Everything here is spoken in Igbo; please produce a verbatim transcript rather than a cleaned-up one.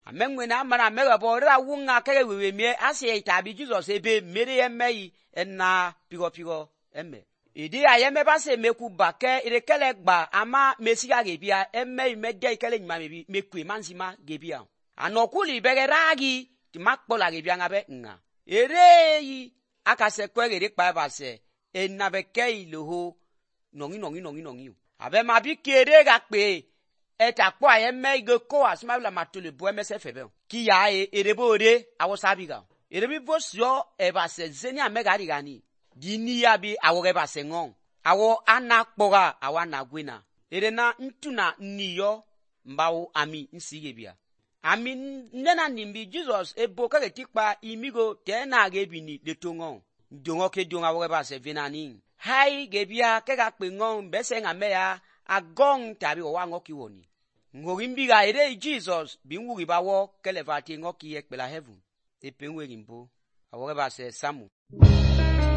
amengwena mana mega bora wunga kege wewe mie ase itabi Jesus ebe mere emei enna pigo pigo emme idi ayeme base meku bake irekele gba ama mesiga gebia emei medde ikele nyima mebi mekwe manzima gebia anokuli begeragi ti makpola gebia ngabe nga ereyi akase kwegere pa base enna beke iloho nongi nongi nongi nongi abe mabi kere ga pe eta kwa eme igeko asmabla matule bo emsefebe ki ya erebore awosabiga erebi bosio ebase zeni amega rigani dini ya bi awoge base ngon awo anakpoga awana gwena erena ntuna niyo mbawo ami nsigebia ami nena nimbi Jesus eboka getikpa imigo tena gebini letongo ndongo ke donga awoge base venani hai gebia kega pengon bese ngameya agong tabi o wango kiwoni ngogimbiga ere Jesus binwugi bawo kelevati ngoki ekpela heaven epenwe gimbo awoge base samu